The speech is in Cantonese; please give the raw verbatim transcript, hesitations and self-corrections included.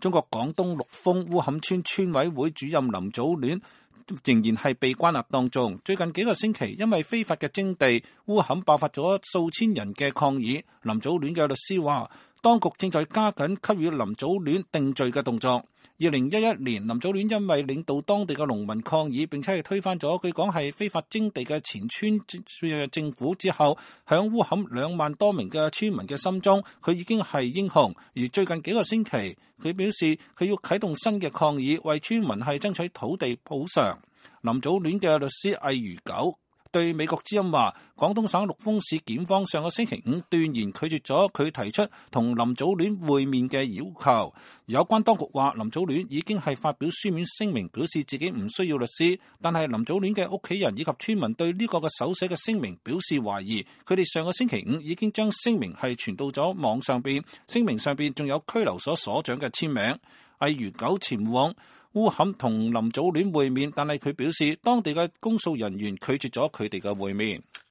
中國廣東陸豐烏坎村村委會主任林祖戀仍然係被關押當中。最近幾個星期，因為非法嘅徵地，烏坎爆發咗數千人嘅抗議。林祖戀嘅律師話，當局正在加緊給予林祖戀定罪嘅動作。二零一一年，林祖戀因為領導當地嘅農民抗議，並且係推翻咗據講係非法徵地嘅前村政府之後，響烏坎兩萬多名嘅村民嘅心中，佢已經係英雄。而最近幾個星期，佢表示佢要啟動新嘅抗議，為村民係爭取土地補償。林祖戀嘅律師魏如九對美國之音話，廣東省陸豐市檢方上個星期五斷然拒絕咗佢提出同林祖戀會面嘅要求。有關當局話，林祖戀已經係發表書面聲明，表示自己唔需要律師，但係林祖戀嘅屋企人以及村民對呢個嘅手寫嘅聲明表示懷疑。佢哋上個星期五已經將聲明係傳到咗網上邊，聲明上邊仲有拘留所所長嘅簽名。魏如九前往烏坎同林祖戀會面，但係佢表示當地嘅公訴人員拒絕咗佢哋嘅會面。